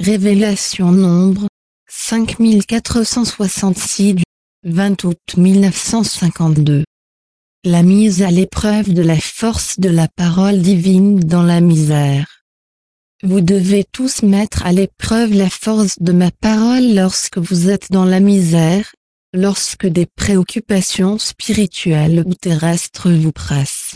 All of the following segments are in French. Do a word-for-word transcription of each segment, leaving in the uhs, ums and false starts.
Révélation Nombre, cinq mille quatre cent soixante-six du vingt août mille neuf cent cinquante-deux. La mise à l'épreuve de la force de la parole divine dans la misère. Vous devez tous mettre à l'épreuve la force de ma parole lorsque vous êtes dans la misère, lorsque des préoccupations spirituelles ou terrestres vous pressent.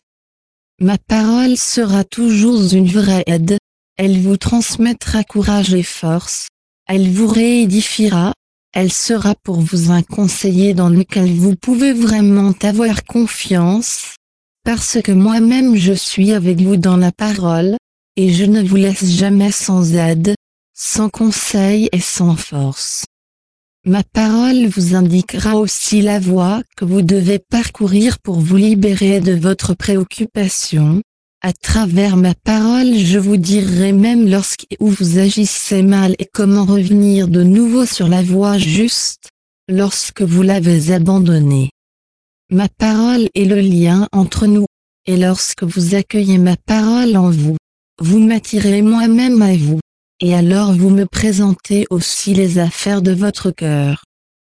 Ma parole sera toujours une vraie aide, elle vous transmettra courage et force, elle vous réédifiera, elle sera pour vous un conseiller dans lequel vous pouvez vraiment avoir confiance, parce que moi-même je suis avec vous dans la parole, et je ne vous laisse jamais sans aide, sans conseil et sans force. Ma parole vous indiquera aussi la voie que vous devez parcourir pour vous libérer de votre préoccupation. À travers ma parole je vous dirai même lorsque où vous agissez mal et comment revenir de nouveau sur la voie juste, lorsque vous l'avez abandonnée. Ma parole est le lien entre nous, et lorsque vous accueillez ma parole en vous, vous m'attirez moi-même à vous, et alors vous me présentez aussi les affaires de votre cœur.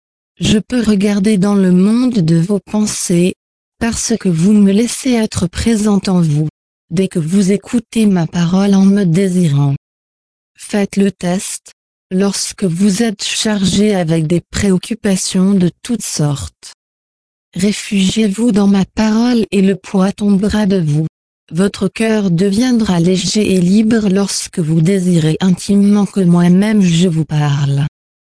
Je peux regarder dans le monde de vos pensées, parce que vous me laissez être présente en vous. Dès que vous écoutez ma parole en me désirant. Faites le test, lorsque vous êtes chargé avec des préoccupations de toutes sortes. Réfugiez-vous dans ma parole et le poids tombera de vous. Votre cœur deviendra léger et libre lorsque vous désirez intimement que moi-même je vous parle.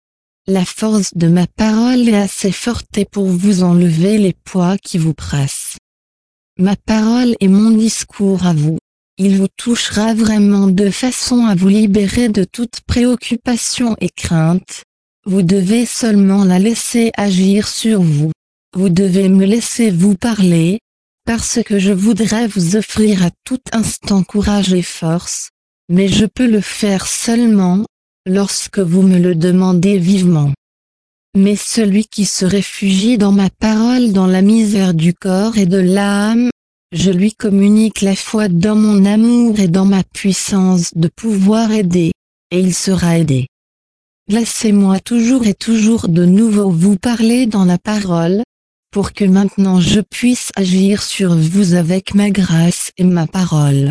La force de ma parole est assez forte pour vous enlever les poids qui vous pressent. Ma parole est mon discours à vous, il vous touchera vraiment de façon à vous libérer de toute préoccupation et crainte. Vous devez seulement la laisser agir sur vous. Vous devez me laisser vous parler, parce que je voudrais vous offrir à tout instant courage et force, mais je peux le faire seulement, lorsque vous me le demandez vivement. Mais celui qui se réfugie dans ma parole dans la misère du corps et de l'âme, je lui communique la foi dans mon amour et dans ma puissance de pouvoir aider, et il sera aidé. Laissez-moi toujours et toujours de nouveau vous parler dans la parole, pour que maintenant je puisse agir sur vous avec ma grâce et ma parole.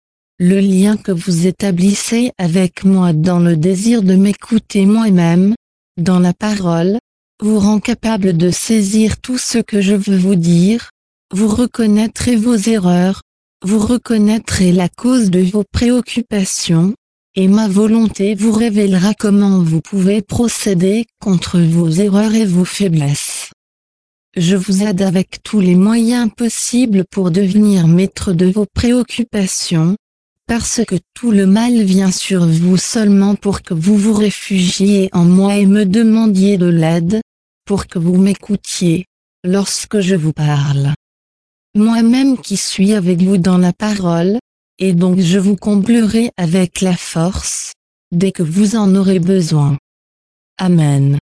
Le lien que vous établissez avec moi dans le désir de m'écouter moi-même, dans la parole, vous rend capable de saisir tout ce que je veux vous dire, vous reconnaîtrez vos erreurs, vous reconnaîtrez la cause de vos préoccupations, et ma volonté vous révélera comment vous pouvez procéder contre vos erreurs et vos faiblesses. Je vous aide avec tous les moyens possibles pour devenir maître de vos préoccupations, parce que tout le mal vient sur vous seulement pour que vous vous réfugiez en moi et me demandiez de l'aide, pour que vous m'écoutiez, lorsque je vous parle. Moi-même qui suis avec vous dans la parole, et donc je vous comblerai avec la force, dès que vous en aurez besoin. Amen.